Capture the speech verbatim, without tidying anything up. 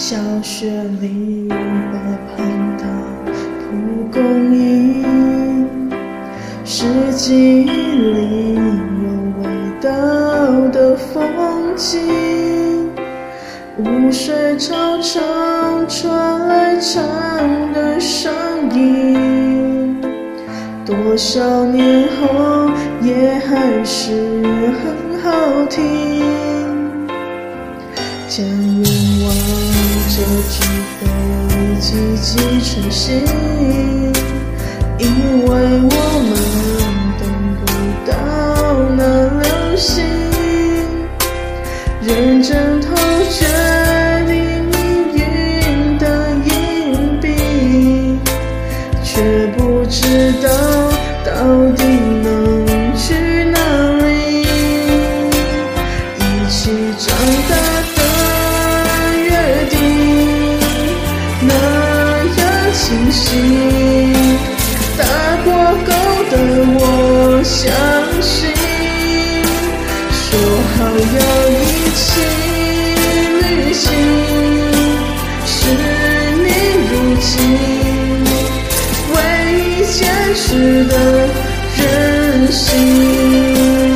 小雪里河畔的蒲公英，四季里有味道的风景，污水潮潮传来唱的声音，多少年后也还是很好听。将愿望这只飞机寄成信，因为我们等不到那流星。认真投决定命运的硬币，却不知道到底能去哪里。一起长大的约定那样清晰，大过狗的我相信，说好要一起旅行，是你如今唯一坚持的任性。